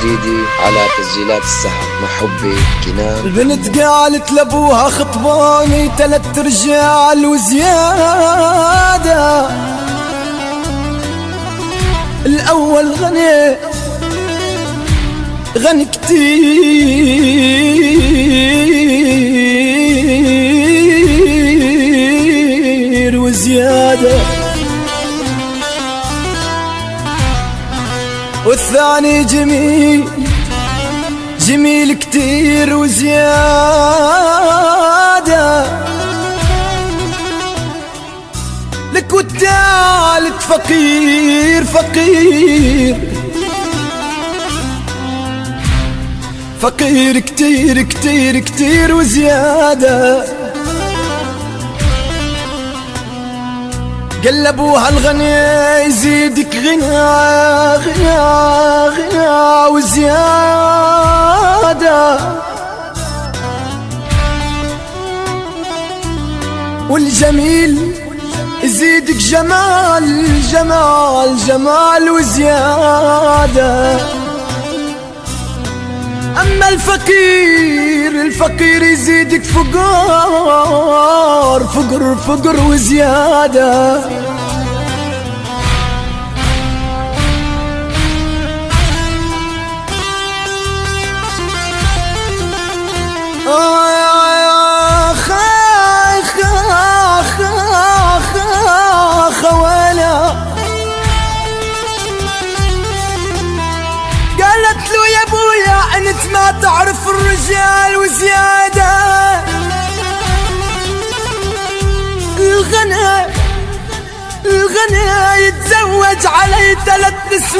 جديدة على تسجيلات السحر مع حبي كنان. البنت قالت لابوها خطبوني 3 رجال وزيادة. الأول غني كتير وزيادة، والثاني جميل كتير وزيادة، لك والثالث فقير كتير كتير كتير وزيادة. قلبوها الغني يزيدك غنى وزيادة، والجميل يزيدك جمال وزيادة. أما الفقير يزيدك فقر وزيادة. خوالا قالت له يا ابويا انت ما تعرف الرجال وزيادة. الغنى يتزوج علي 3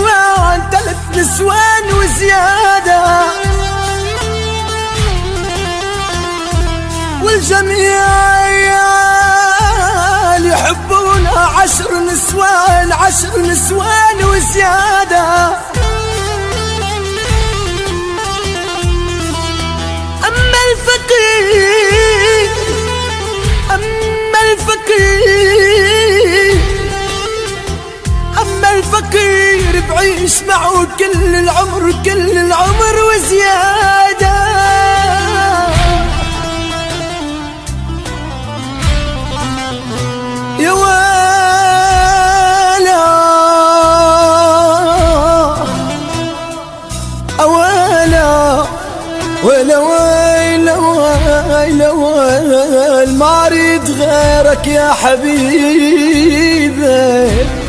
نسوان وزيادة، والجميع يحبونا 10 نسوان وزيادة. أما الفقير بعيش معه كل العمر وزيادة. يا ويلا ما اريد غيرك يا حبيبي.